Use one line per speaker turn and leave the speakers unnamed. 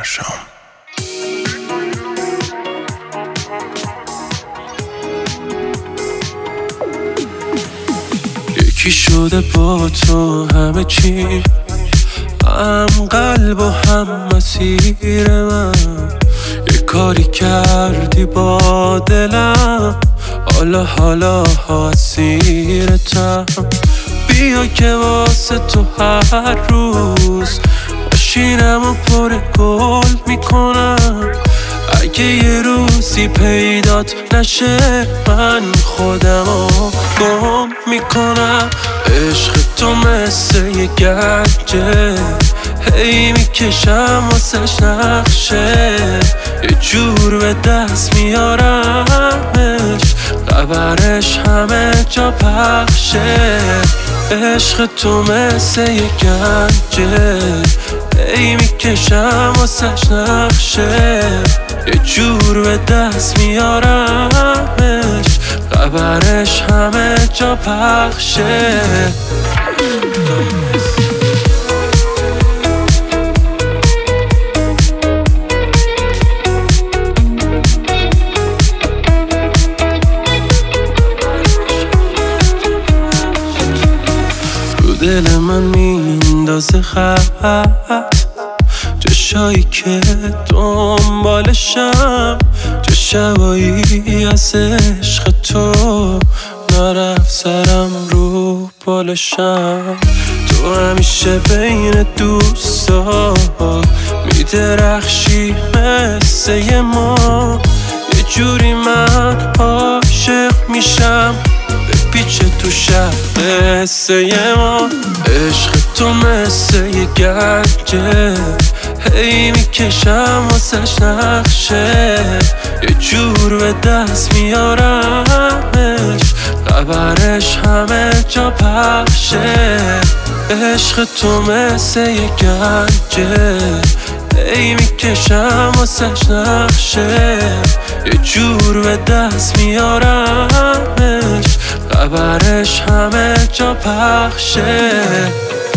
فرشام. یکی شده با تو همه چی، هم قلب و هم مسیر من. یه کاری کردی با دلم، حالا اسیرتم. بیا که واسه تو هر روز ماشینم و پر گل میکنم. اگه یه روزی پیدات نشه من خودمو گم میکنم. عشق تو مثل یه گنجه، هی میکشم واسش نقشه. یه جور به دست میارمش، خبرش همه جا پخشه. عشق تو مثل یه گنجه، هی میکشم واسش نقشه. یه جور به دست میارمش، خبرش همه جا پخشه. رو دل من میندازه خط، چشایی که دنبالشم، چه شبایی از عشق تو نرفت سرم رو بالشم. تو همیشه بین دوستا میدرخشی مثل یه ما. یه جوری من عاشق میشم، بپیچه تو شب قصه ما. عشق تو مثل یه گنجه، هی میکشم واسش نقشه. یه جور به دست میارمش، خبرش همه جا پخشه. عشق تو مثل یه گنجه، هی میکشم واسش نقشه. یه جور به دست میارمش، خبرش همه جا پخشه.